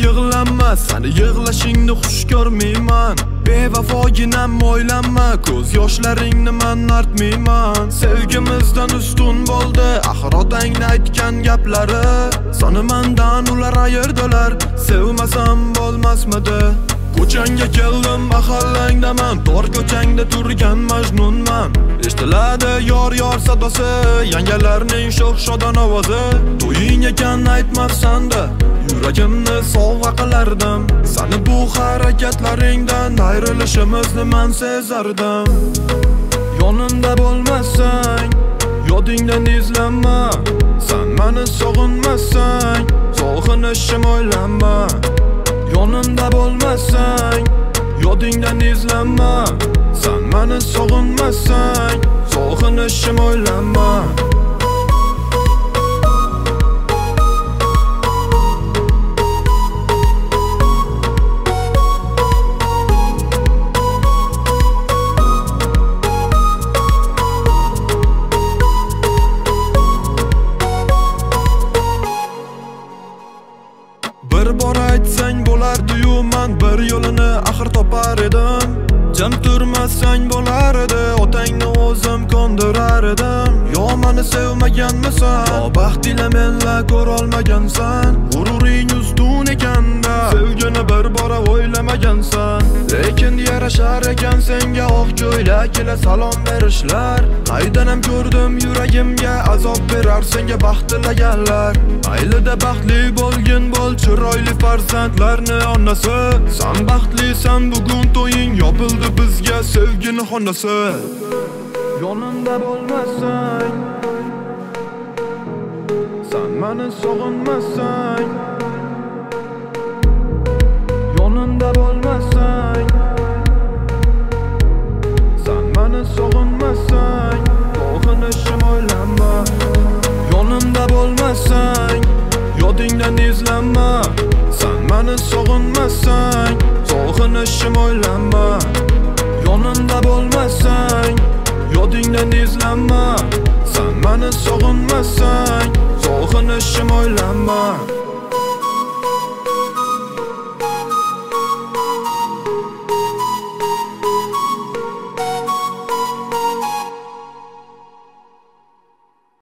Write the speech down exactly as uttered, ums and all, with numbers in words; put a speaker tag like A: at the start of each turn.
A: yig'lanma, seni yig'lashingni xush ko'rmayman. Bevafoginam o'ylanma, ko'z yoshlaringni men artmayman. Sevgimizdan ustun bo'ldi axirotangni aytgan gaplari. Seni mendan ular ayirdilar, sevmasam bo'lmasmidi? Ko'changga keldim, mahallangdaman, tor ko'changda turgan majnunman. Eshitiladi yor yor sadosi, yangalarning sho'x shodon ovozi. To'ying ekan aytmabsan-da, yuragimni sovg'a qilardim. Seni bu harakatlaringdan ayrilishimizni men sezardim. Yonimda bo'lmasang, yodingdan izlanma. Sen meni sog'inmasang, sog'inishim o'ylanma. Yonimda bo'lmasang, yodingdan izlanma. Sen meni sog'inmasang, sog'inishim o'ylanma. Bir bor aytsang bo'lardi-yu, men bir yo'lini axir topar edim. Jim turmasang bo'lar edi, otangni o'zim kondirar edim. Yo meni sevmaganmisan, yo baxt ila menla ko'ra olmagansan. G'ururing ustun ekanda, sevgini bir bora o'ylamagansan. Lekin yarashar ekan senga oq ko'ylak ila salom berishlar. Qaydanam ko'rdim yuragimga azob berar senga baxt tilaganlar. Aylida baxtli bo'lgin bo'l, chiroyli farzandlarni onasi. Sen baxtlisan, bugun to'ying yopildi bizga sevgini xonasi. Yonimda bo'lmasang, sen meni sog'inmasang. Yonimda bo'lmasang, sen meni sog'inmasang, sog'inishim o'ylanma. Yonimda bo'lmasang, yodingdan izlanma. Sen meni sog'inmasang, sog'inishim o'ylanma. Yonimda bo'lmasang, yodingdan izlanma. Sen meni sog'inmasang, sog'inishim o'ylanma.